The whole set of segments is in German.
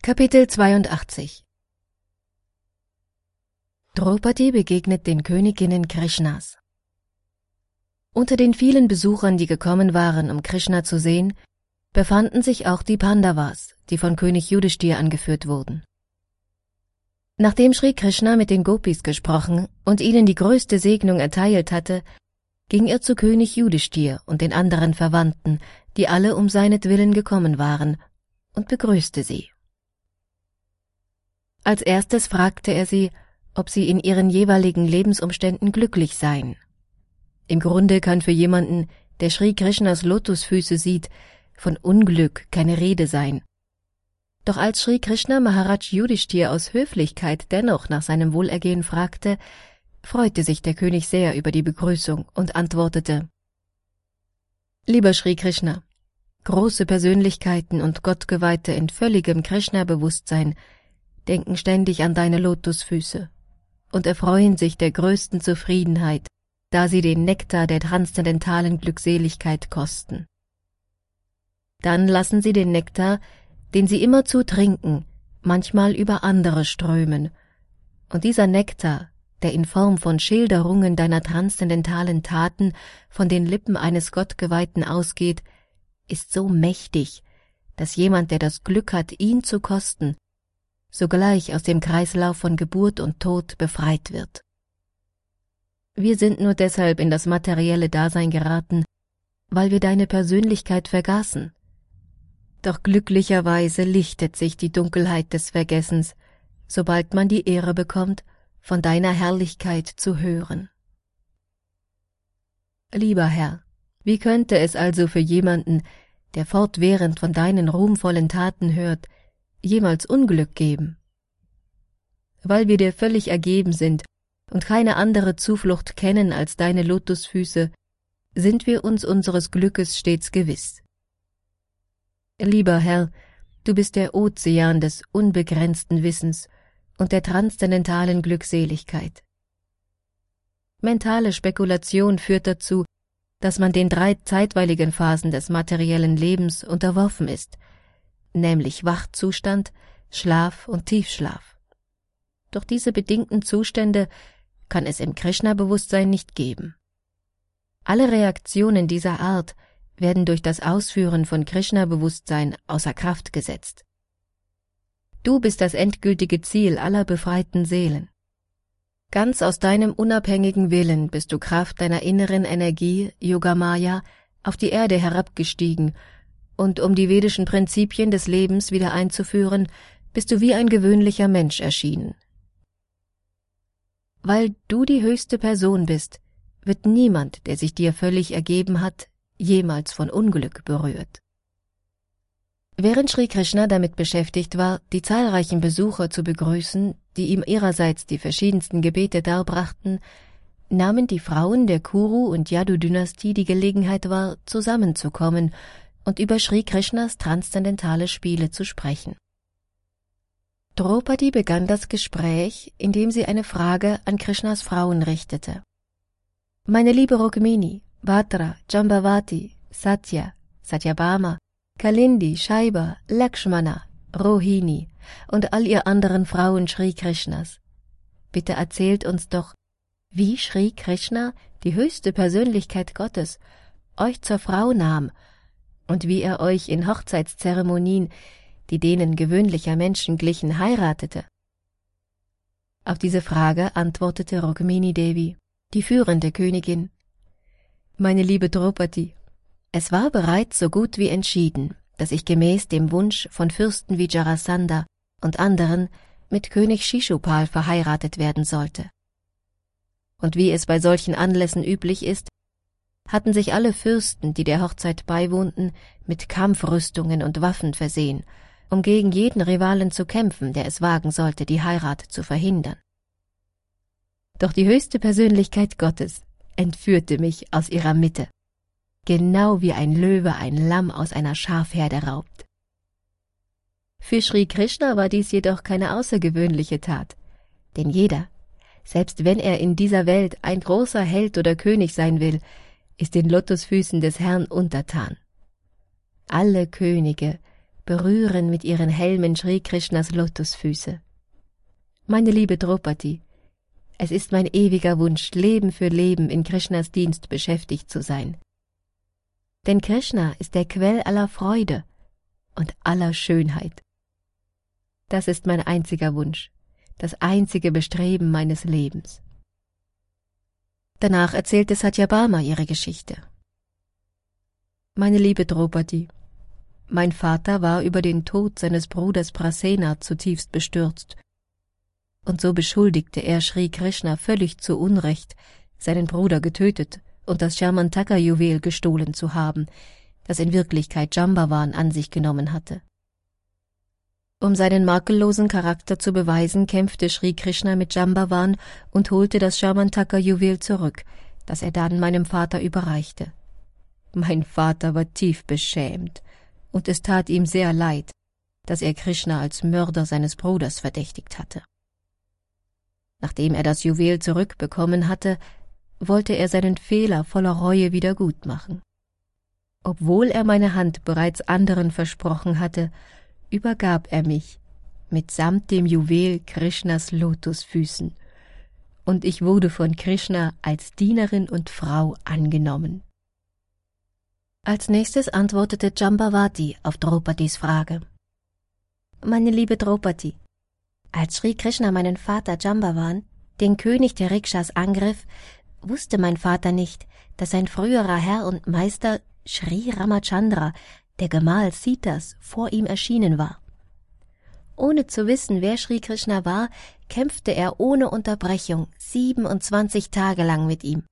Kapitel 82 Draupadi begegnet den Königinnen Krishnas. Unter den vielen Besuchern, die gekommen waren, um Krishna zu sehen, befanden sich auch die Pandavas, die von König Yudhishthir angeführt wurden. Nachdem Sri Krishna mit den Gopis gesprochen und ihnen die größte Segnung erteilt hatte, ging er zu König Yudhishthir und den anderen Verwandten, die alle um seinetwillen gekommen waren, und begrüßte sie. Als erstes fragte er sie, ob sie in ihren jeweiligen Lebensumständen glücklich seien. Im Grunde kann für jemanden, der Sri Krishnas Lotusfüße sieht, von Unglück keine Rede sein. Doch als Sri Krishna Maharaj Yudhishthir aus Höflichkeit dennoch nach seinem Wohlergehen fragte, freute sich der König sehr über die Begrüßung und antwortete: Lieber Sri Krishna, große Persönlichkeiten und Gottgeweihte in völligem Krishna-Bewusstsein denken ständig an deine Lotusfüße und erfreuen sich der größten Zufriedenheit, da sie den Nektar der transzendentalen Glückseligkeit kosten. Dann lassen sie den Nektar, den sie immerzu trinken, manchmal über andere strömen, und dieser Nektar, der in Form von Schilderungen deiner transzendentalen Taten von den Lippen eines Gottgeweihten ausgeht, ist so mächtig, dass jemand, der das Glück hat, ihn zu kosten, sogleich aus dem Kreislauf von Geburt und Tod befreit wird. Wir sind nur deshalb in das materielle Dasein geraten, weil wir deine Persönlichkeit vergaßen. Doch glücklicherweise lichtet sich die Dunkelheit des Vergessens, sobald man die Ehre bekommt, von deiner Herrlichkeit zu hören. Lieber Herr, wie könnte es also für jemanden, der fortwährend von deinen ruhmvollen Taten hört, jemals Unglück geben? Weil wir dir völlig ergeben sind und keine andere Zuflucht kennen als deine Lotusfüße, sind wir uns unseres Glückes stets gewiss. Lieber Herr, du bist der Ozean des unbegrenzten Wissens und der transzendentalen Glückseligkeit. Mentale Spekulation führt dazu, dass man den 3 zeitweiligen Phasen des materiellen Lebens unterworfen ist, nämlich Wachzustand, Schlaf und Tiefschlaf. Doch diese bedingten Zustände kann es im Krishna-Bewusstsein nicht geben. Alle Reaktionen dieser Art werden durch das Ausführen von Krishna-Bewusstsein außer Kraft gesetzt. Du bist das endgültige Ziel aller befreiten Seelen. Ganz aus deinem unabhängigen Willen bist du Kraft deiner inneren Energie, Yogamaya, auf die Erde herabgestiegen, und um die vedischen Prinzipien des Lebens wieder einzuführen, bist du wie ein gewöhnlicher Mensch erschienen. Weil du die höchste Person bist, wird niemand, der sich dir völlig ergeben hat, jemals von Unglück berührt. Während Sri Krishna damit beschäftigt war, die zahlreichen Besucher zu begrüßen, die ihm ihrerseits die verschiedensten Gebete darbrachten, nahmen die Frauen der Kuru- und Yadu-Dynastie die Gelegenheit wahr, zusammenzukommen und über Sri Krishnas transzendentale Spiele zu sprechen. Draupadi begann das Gespräch, indem sie eine Frage an Krishnas Frauen richtete. Meine liebe Rukmini, Bhadra, Jambavati, Satya, Satyabhama, Kalindi, Shaiba, Lakshmana, Rohini und all ihr anderen Frauen Sri Krishnas. Bitte erzählt uns doch, wie Sri Krishna, die höchste Persönlichkeit Gottes, euch zur Frau nahm und wie er euch in Hochzeitszeremonien, die denen gewöhnlicher Menschen glichen, heiratete. Auf diese Frage antwortete Rukmini Devi, die führende Königin: Meine liebe Draupadi, es war bereits so gut wie entschieden, dass ich gemäß dem Wunsch von Fürsten wie Jarasandha und anderen mit König Shishupal verheiratet werden sollte. Und wie es bei solchen Anlässen üblich ist, hatten sich alle Fürsten, die der Hochzeit beiwohnten, mit Kampfrüstungen und Waffen versehen, um gegen jeden Rivalen zu kämpfen, der es wagen sollte, die Heirat zu verhindern. Doch die höchste Persönlichkeit Gottes entführte mich aus ihrer Mitte, genau wie ein Löwe ein Lamm aus einer Schafherde raubt. Für Sri Krishna war dies jedoch keine außergewöhnliche Tat, denn jeder, selbst wenn er in dieser Welt ein großer Held oder König sein will, ist den Lotusfüßen des Herrn untertan. Alle Könige, berühren mit ihren Helmen Sri Krishnas Lotusfüße. Meine liebe Draupadi, es ist mein ewiger Wunsch, Leben für Leben in Krishnas Dienst beschäftigt zu sein. Denn Krishna ist der Quell aller Freude und aller Schönheit. Das ist mein einziger Wunsch, das einzige Bestreben meines Lebens. Danach erzählte Satyabhama ihre Geschichte. Meine liebe Draupadi, mein Vater war über den Tod seines Bruders Prasena zutiefst bestürzt, und so beschuldigte er Sri Krishna völlig zu Unrecht, seinen Bruder getötet und das Jamantaka-Juwel gestohlen zu haben, das in Wirklichkeit Jambavan an sich genommen hatte. Um seinen makellosen Charakter zu beweisen, kämpfte Sri Krishna mit Jambavan und holte das Jamantaka-Juwel zurück, das er dann meinem Vater überreichte. Mein Vater war tief beschämt, und es tat ihm sehr leid, dass er Krishna als Mörder seines Bruders verdächtigt hatte. Nachdem er das Juwel zurückbekommen hatte, wollte er seinen Fehler voller Reue wiedergutmachen. Obwohl er meine Hand bereits anderen versprochen hatte, übergab er mich mitsamt dem Juwel Krishnas Lotusfüßen, und ich wurde von Krishna als Dienerin und Frau angenommen. Als nächstes antwortete Jambavati auf Draupadis Frage. Meine liebe Draupadi, als Sri Krishna meinen Vater Jambavan, den König der Rikshas, angriff, wusste mein Vater nicht, dass sein früherer Herr und Meister Sri Ramachandra, der Gemahl Sitas, vor ihm erschienen war. Ohne zu wissen, wer Sri Krishna war, kämpfte er ohne Unterbrechung 27 Tage lang mit ihm.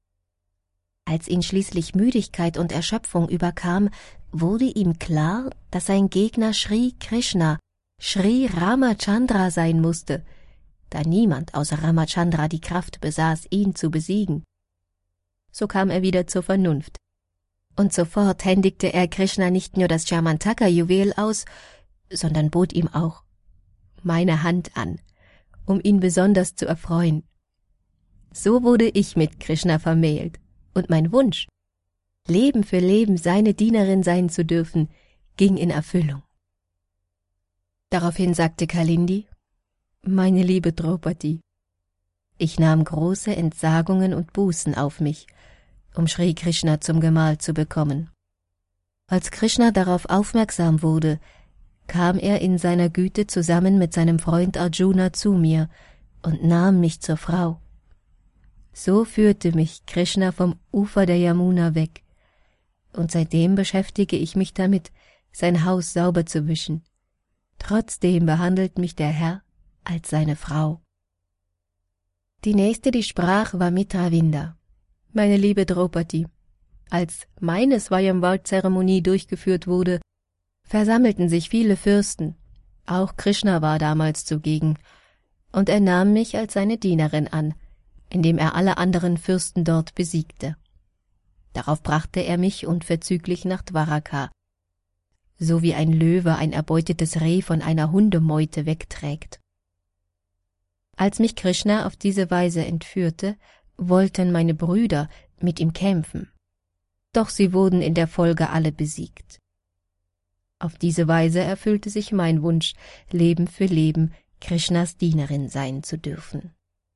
Als ihn schließlich Müdigkeit und Erschöpfung überkam, wurde ihm klar, dass sein Gegner Sri Krishna, Sri Ramachandra sein musste, da niemand außer Ramachandra die Kraft besaß, ihn zu besiegen. So kam er wieder zur Vernunft. Und sofort händigte er Krishna nicht nur das Jamantaka-Juwel aus, sondern bot ihm auch meine Hand an, um ihn besonders zu erfreuen. So wurde ich mit Krishna vermählt, und mein Wunsch, Leben für Leben seine Dienerin sein zu dürfen, ging in Erfüllung. Daraufhin sagte Kalindi, meine liebe Draupadi, ich nahm große Entsagungen und Bußen auf mich, um Sri Krishna zum Gemahl zu bekommen. Als Krishna darauf aufmerksam wurde, kam er in seiner Güte zusammen mit seinem Freund Arjuna zu mir und nahm mich zur Frau. So führte mich Krishna vom Ufer der Yamuna weg, und seitdem beschäftige ich mich damit, sein Haus sauber zu wischen. Trotzdem behandelt mich der Herr als seine Frau. Die nächste, die sprach, war Mitravinda. Meine liebe Draupadi, als meine Swayamvar-Zeremonie durchgeführt wurde, versammelten sich viele Fürsten, auch Krishna war damals zugegen, und er nahm mich als seine Dienerin an, indem er alle anderen Fürsten dort besiegte. Darauf brachte er mich unverzüglich nach Dwaraka, so wie ein Löwe ein erbeutetes Reh von einer Hundemeute wegträgt. Als mich Krishna auf diese Weise entführte, wollten meine Brüder mit ihm kämpfen, doch sie wurden in der Folge alle besiegt. Auf diese Weise erfüllte sich mein Wunsch, Leben für Leben Krishnas Dienerin sein zu dürfen.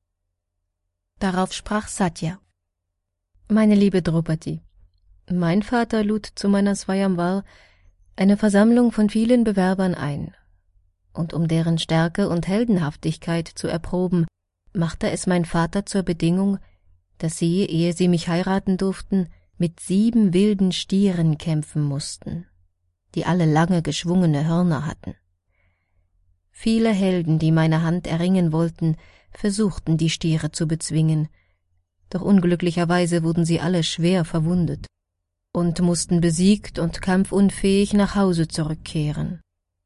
Darauf sprach Satya, meine liebe Draupadi, mein Vater lud zu meiner Swayamvar eine Versammlung von vielen Bewerbern ein, und um deren Stärke und Heldenhaftigkeit zu erproben, machte es mein Vater zur Bedingung, dass sie, ehe sie mich heiraten durften, mit 7 wilden Stieren kämpfen mussten, die alle lange geschwungene Hörner hatten. Viele Helden, die meine Hand erringen wollten, versuchten, die Stiere zu bezwingen, doch unglücklicherweise wurden sie alle schwer verwundet und mussten besiegt und kampfunfähig nach Hause zurückkehren.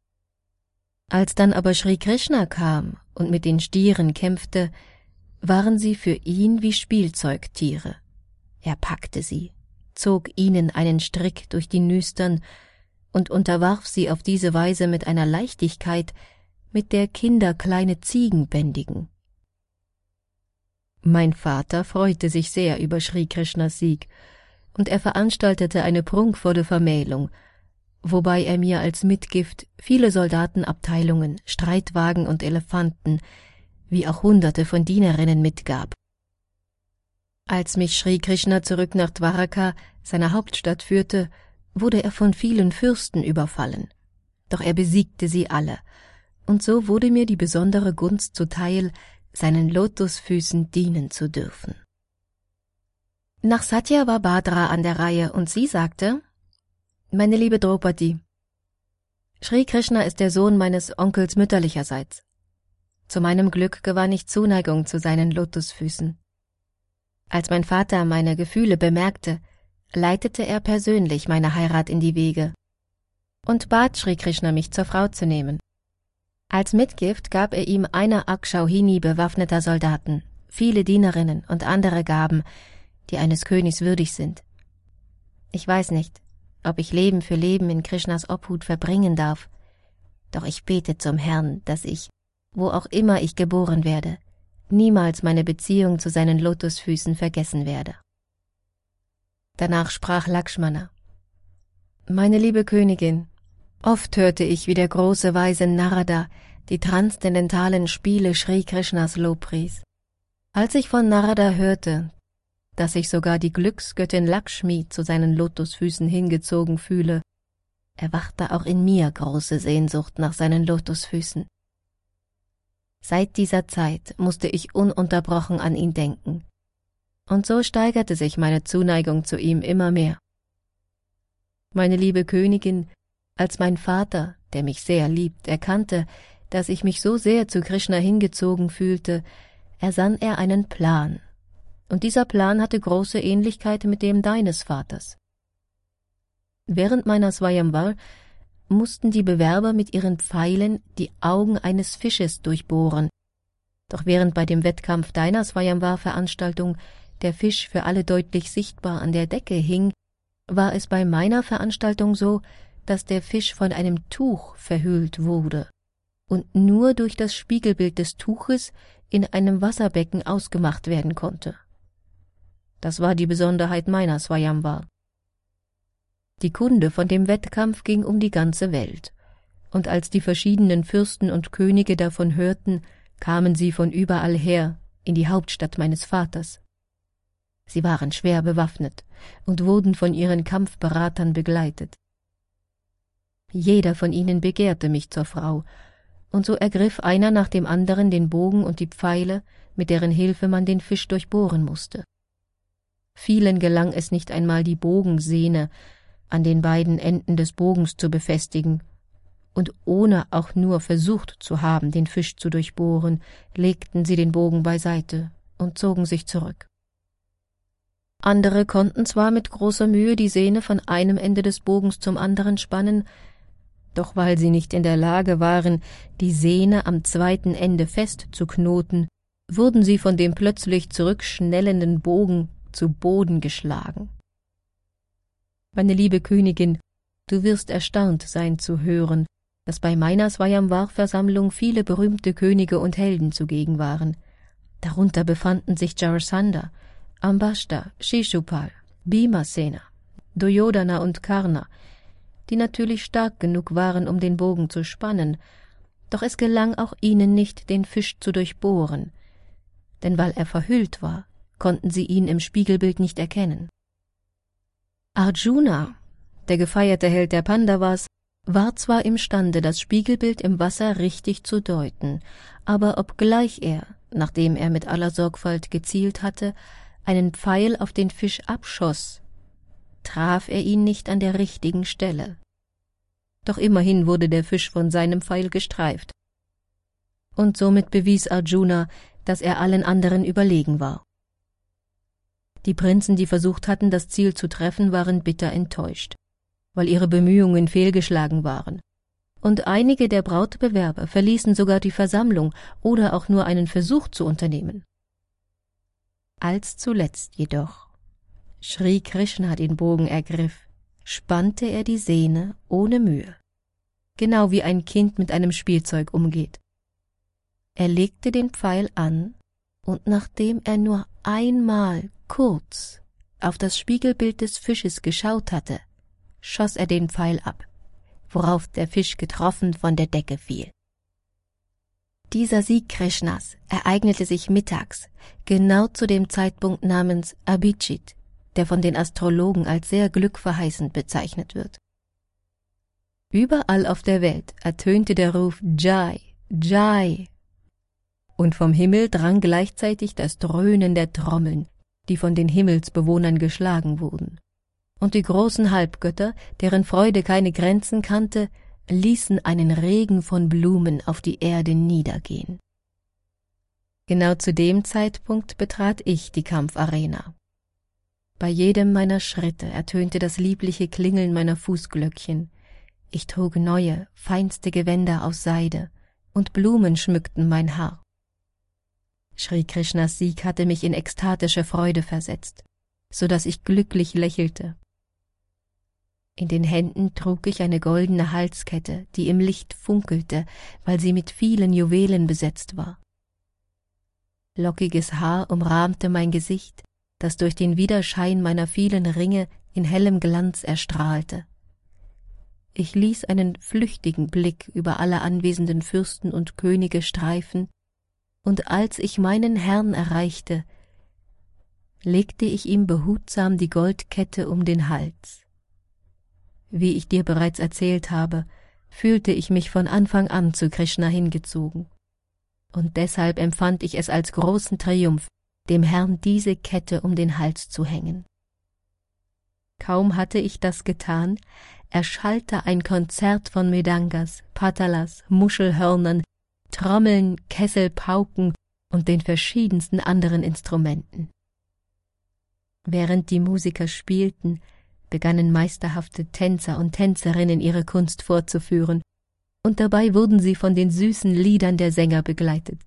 Als dann aber Sri Krishna kam und mit den Stieren kämpfte, waren sie für ihn wie Spielzeugtiere. Er packte sie, zog ihnen einen Strick durch die Nüstern und unterwarf sie auf diese Weise mit einer Leichtigkeit, mit der Kinder kleine Ziegen bändigen. Mein Vater freute sich sehr über Sri Krishnas Sieg, und er veranstaltete eine prunkvolle Vermählung, wobei er mir als Mitgift viele Soldatenabteilungen, Streitwagen und Elefanten, wie auch Hunderte von Dienerinnen mitgab. Als mich Sri Krishna zurück nach Dwaraka, seiner Hauptstadt, führte, wurde er von vielen Fürsten überfallen. Doch er besiegte sie alle, und so wurde mir die besondere Gunst zuteil, seinen Lotusfüßen dienen zu dürfen. Nach Satya war Bhadra an der Reihe, und sie sagte: »Meine liebe Draupadi, Sri Krishna ist der Sohn meines Onkels mütterlicherseits. Zu meinem Glück gewann ich Zuneigung zu seinen Lotusfüßen. Als mein Vater meine Gefühle bemerkte, leitete er persönlich meine Heirat in die Wege und bat Sri Krishna, mich zur Frau zu nehmen. Als Mitgift gab er ihm eine Akshauhini bewaffneter Soldaten, viele Dienerinnen und andere Gaben, die eines Königs würdig sind. Ich weiß nicht, ob ich Leben für Leben in Krishnas Obhut verbringen darf, doch ich bete zum Herrn, dass ich, wo auch immer ich geboren werde, niemals meine Beziehung zu seinen Lotusfüßen vergessen werde.« Danach sprach Lakshmana: »Meine liebe Königin, oft hörte ich, wie der große Weise Narada die transzendentalen Spiele Sri Krishnas lobpries. Als ich von Narada hörte, dass sich sogar die Glücksgöttin Lakshmi zu seinen Lotusfüßen hingezogen fühle, erwachte auch in mir große Sehnsucht nach seinen Lotusfüßen. Seit dieser Zeit musste ich ununterbrochen an ihn denken, und so steigerte sich meine Zuneigung zu ihm immer mehr. Meine liebe Königin, als mein Vater, der mich sehr liebt, erkannte, dass ich mich so sehr zu Krishna hingezogen fühlte, ersann er einen Plan, und dieser Plan hatte große Ähnlichkeit mit dem deines Vaters. Während meiner Swayamvar mussten die Bewerber mit ihren Pfeilen die Augen eines Fisches durchbohren, doch während bei dem Wettkampf deiner Swayamvar-Veranstaltung der Fisch für alle deutlich sichtbar an der Decke hing, war es bei meiner Veranstaltung so, dass der Fisch von einem Tuch verhüllt wurde und nur durch das Spiegelbild des Tuches in einem Wasserbecken ausgemacht werden konnte. Das war die Besonderheit meiner Swayamvar. Die Kunde von dem Wettkampf ging um die ganze Welt, und als die verschiedenen Fürsten und Könige davon hörten, kamen sie von überall her in die Hauptstadt meines Vaters. Sie waren schwer bewaffnet und wurden von ihren Kampfberatern begleitet. Jeder von ihnen begehrte mich zur Frau, und so ergriff einer nach dem anderen den Bogen und die Pfeile, mit deren Hilfe man den Fisch durchbohren musste. Vielen gelang es nicht einmal, die Bogensehne an den beiden Enden des Bogens zu befestigen, und ohne auch nur versucht zu haben, den Fisch zu durchbohren, legten sie den Bogen beiseite und zogen sich zurück. Andere konnten zwar mit großer Mühe die Sehne von einem Ende des Bogens zum anderen spannen, doch weil sie nicht in der Lage waren, die Sehne am zweiten Ende festzuknoten, wurden sie von dem plötzlich zurückschnellenden Bogen zu Boden geschlagen. Meine liebe Königin, du wirst erstaunt sein zu hören, dass bei meiner Swayamvar-Versammlung viele berühmte Könige und Helden zugegen waren. Darunter befanden sich Jarasandha, Ambashta, Shishupal, Bhimasena, Duryodhana und Karna, die natürlich stark genug waren, um den Bogen zu spannen, doch es gelang auch ihnen nicht, den Fisch zu durchbohren, denn weil er verhüllt war, konnten sie ihn im Spiegelbild nicht erkennen. Arjuna, der gefeierte Held der Pandavas, war zwar imstande, das Spiegelbild im Wasser richtig zu deuten, aber obgleich er, nachdem er mit aller Sorgfalt gezielt hatte, einen Pfeil auf den Fisch abschoss, traf er ihn nicht an der richtigen Stelle. Doch immerhin wurde der Fisch von seinem Pfeil gestreift. Und somit bewies Arjuna, dass er allen anderen überlegen war. Die Prinzen, die versucht hatten, das Ziel zu treffen, waren bitter enttäuscht, weil ihre Bemühungen fehlgeschlagen waren. Und einige der Brautbewerber verließen sogar die Versammlung, oder auch nur einen Versuch zu unternehmen. Als zuletzt jedoch Sri Krishna den Bogen ergriff, spannte er die Sehne ohne Mühe, genau wie ein Kind mit einem Spielzeug umgeht. Er legte den Pfeil an, und nachdem er nur einmal kurz auf das Spiegelbild des Fisches geschaut hatte, schoss er den Pfeil ab, worauf der Fisch getroffen von der Decke fiel. Dieser Sieg Krishnas ereignete sich mittags, genau zu dem Zeitpunkt namens Abhijit, der von den Astrologen als sehr glückverheißend bezeichnet wird. Überall auf der Welt ertönte der Ruf Jai, Jai, und vom Himmel drang gleichzeitig das Dröhnen der Trommeln, die von den Himmelsbewohnern geschlagen wurden. Und die großen Halbgötter, deren Freude keine Grenzen kannte, ließen einen Regen von Blumen auf die Erde niedergehen. Genau zu dem Zeitpunkt betrat ich die Kampfarena. Bei jedem meiner Schritte ertönte das liebliche Klingeln meiner Fußglöckchen. Ich trug neue, feinste Gewänder aus Seide, und Blumen schmückten mein Haar. Shri Krishnas Sieg hatte mich in ekstatische Freude versetzt, so dass ich glücklich lächelte. In den Händen trug ich eine goldene Halskette, die im Licht funkelte, weil sie mit vielen Juwelen besetzt war. Lockiges Haar umrahmte mein Gesicht, das durch den Widerschein meiner vielen Ringe in hellem Glanz erstrahlte. Ich ließ einen flüchtigen Blick über alle anwesenden Fürsten und Könige streifen, und als ich meinen Herrn erreichte, legte ich ihm behutsam die Goldkette um den Hals. Wie ich dir bereits erzählt habe, fühlte ich mich von Anfang an zu Krishna hingezogen. Und deshalb empfand ich es als großen Triumph, dem Herrn diese Kette um den Hals zu hängen. Kaum hatte ich das getan, erschallte ein Konzert von Mridangas, Patalas, Muschelhörnern, Trommeln, Kesselpauken und den verschiedensten anderen Instrumenten. Während die Musiker spielten, begannen meisterhafte Tänzer und Tänzerinnen ihre Kunst fortzuführen, und dabei wurden sie von den süßen Liedern der Sänger begleitet.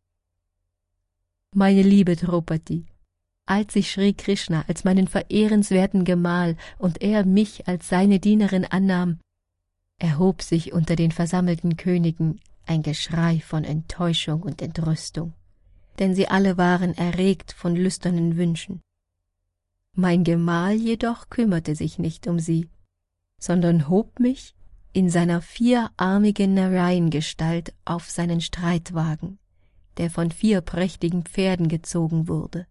Meine liebe Draupadi, als ich Shri Krishna als meinen verehrenswerten Gemahl und er mich als seine Dienerin annahm, erhob sich unter den versammelten Königen ein Geschrei von Enttäuschung und Entrüstung, denn sie alle waren erregt von lüsternen Wünschen. Mein Gemahl jedoch kümmerte sich nicht um sie, sondern hob mich in seiner vierarmigen Narayan-Gestalt auf seinen Streitwagen, der von 4 prächtigen Pferden gezogen wurde.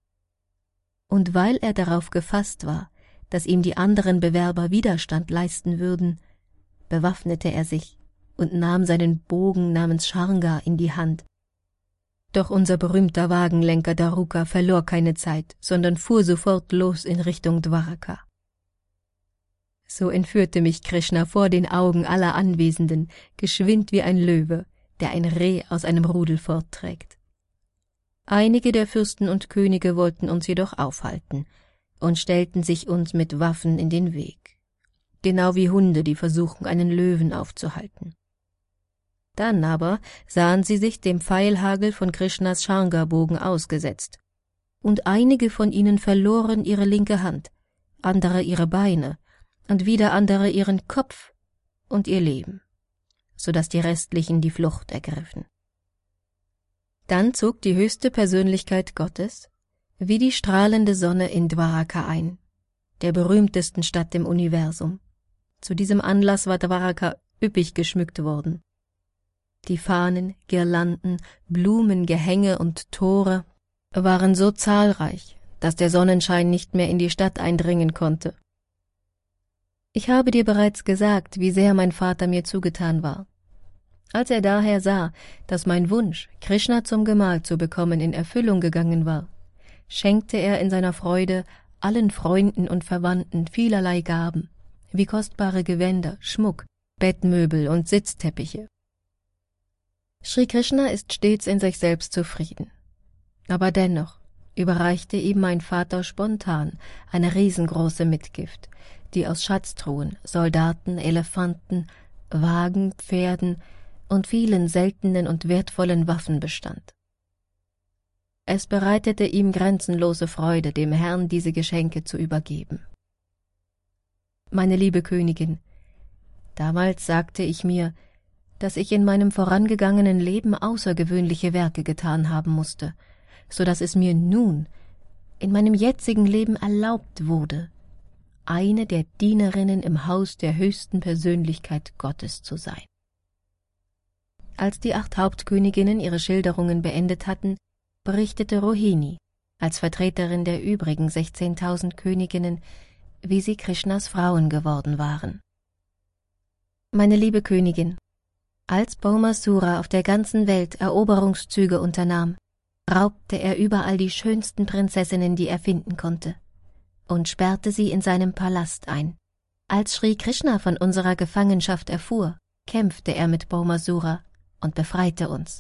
Und weil er darauf gefasst war, dass ihm die anderen Bewerber Widerstand leisten würden, bewaffnete er sich und nahm seinen Bogen namens Sharanga in die Hand. Doch unser berühmter Wagenlenker Daruka verlor keine Zeit, sondern fuhr sofort los in Richtung Dwaraka. So entführte mich Krishna vor den Augen aller Anwesenden, geschwind wie ein Löwe, der ein Reh aus einem Rudel fortträgt. Einige der Fürsten und Könige wollten uns jedoch aufhalten und stellten sich uns mit Waffen in den Weg, genau wie Hunde, die versuchen, einen Löwen aufzuhalten. Dann aber sahen sie sich dem Pfeilhagel von Krishnas Sharanga-Bogen ausgesetzt, und einige von ihnen verloren ihre linke Hand, andere ihre Beine und wieder andere ihren Kopf und ihr Leben, so dass die restlichen die Flucht ergriffen. Dann zog die höchste Persönlichkeit Gottes wie die strahlende Sonne in Dwaraka ein, der berühmtesten Stadt im Universum. Zu diesem Anlass war Dwaraka üppig geschmückt worden. Die Fahnen, Girlanden, Blumen, Gehänge und Tore waren so zahlreich, dass der Sonnenschein nicht mehr in die Stadt eindringen konnte. Ich habe dir bereits gesagt, wie sehr mein Vater mir zugetan war. Als er daher sah, dass mein Wunsch, Krishna zum Gemahl zu bekommen, in Erfüllung gegangen war, schenkte er in seiner Freude allen Freunden und Verwandten vielerlei Gaben, wie kostbare Gewänder, Schmuck, Bettmöbel und Sitzteppiche. Shri Krishna ist stets in sich selbst zufrieden. Aber dennoch überreichte ihm mein Vater spontan eine riesengroße Mitgift, die aus Schatztruhen, Soldaten, Elefanten, Wagen, Pferden und vielen seltenen und wertvollen Waffen bestand. Es bereitete ihm grenzenlose Freude, dem Herrn diese Geschenke zu übergeben. Meine liebe Königin, damals sagte ich mir, dass ich in meinem vorangegangenen Leben außergewöhnliche Werke getan haben musste, so dass es mir nun, in meinem jetzigen Leben erlaubt wurde, eine der Dienerinnen im Haus der höchsten Persönlichkeit Gottes zu sein. Als die 8 Hauptköniginnen ihre Schilderungen beendet hatten, berichtete Rohini, als Vertreterin der übrigen 16.000 Königinnen, wie sie Krishnas Frauen geworden waren. Meine liebe Königin, als Bhaumasura auf der ganzen Welt Eroberungszüge unternahm, raubte er überall die schönsten Prinzessinnen, die er finden konnte, und sperrte sie in seinem Palast ein. Als Sri Krishna von unserer Gefangenschaft erfuhr, kämpfte er mit Bhaumasura und befreite uns.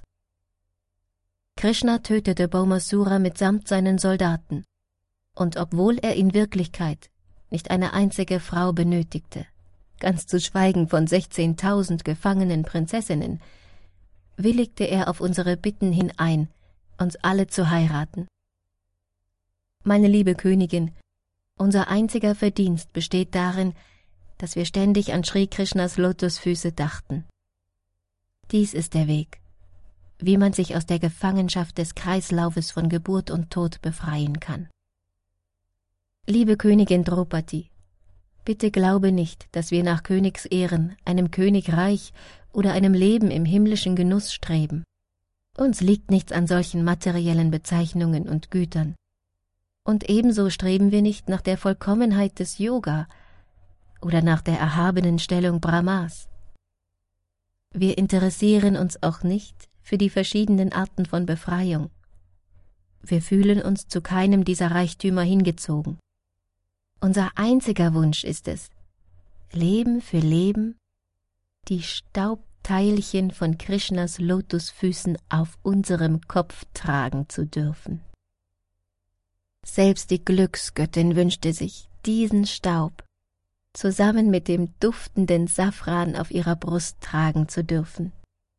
Krishna tötete Bhaumasura mitsamt seinen Soldaten, und obwohl er in Wirklichkeit nicht eine einzige Frau benötigte, ganz zu schweigen von 16.000 gefangenen Prinzessinnen, willigte er auf unsere Bitten hin ein, uns alle zu heiraten. Meine liebe Königin, unser einziger Verdienst besteht darin, dass wir ständig an Sri Krishnas Lotusfüße dachten. Dies ist der Weg, wie man sich aus der Gefangenschaft des Kreislaufes von Geburt und Tod befreien kann. Liebe Königin Draupadi, bitte glaube nicht, dass wir nach Königsehren, einem Königreich oder einem Leben im himmlischen Genuss streben. Uns liegt nichts an solchen materiellen Bezeichnungen und Gütern. Und ebenso streben wir nicht nach der Vollkommenheit des Yoga oder nach der erhabenen Stellung Brahmas. Wir interessieren uns auch nicht für die verschiedenen Arten von Befreiung. Wir fühlen uns zu keinem dieser Reichtümer hingezogen. Unser einziger Wunsch ist es, Leben für Leben die Staubteilchen von Krishnas Lotusfüßen auf unserem Kopf tragen zu dürfen. Selbst die Glücksgöttin wünschte sich diesen Staub zusammen mit dem duftenden Safran auf ihrer Brust tragen zu dürfen.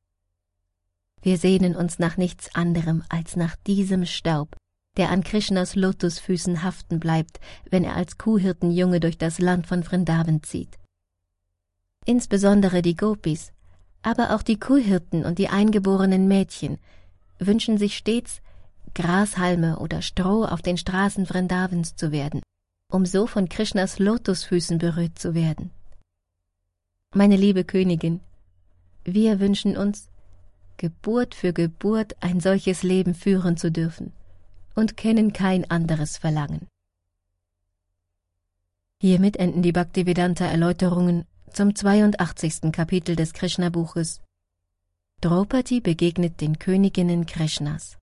Wir sehnen uns nach nichts anderem als nach diesem Staub, der an Krishnas Lotusfüßen haften bleibt, wenn er als Kuhhirtenjunge durch das Land von Vrindavan zieht. Insbesondere die Gopis, aber auch die Kuhhirten und die eingeborenen Mädchen wünschen sich stets, Grashalme oder Stroh auf den Straßen Vrindavans zu werden, um so von Krishnas Lotusfüßen berührt zu werden. Meine liebe Königin, wir wünschen uns, Geburt für Geburt ein solches Leben führen zu dürfen und kennen kein anderes Verlangen. Hiermit enden die Bhaktivedanta-Erläuterungen zum 82. Kapitel des Krishna-Buches. Draupadi begegnet den Königinnen Krishnas.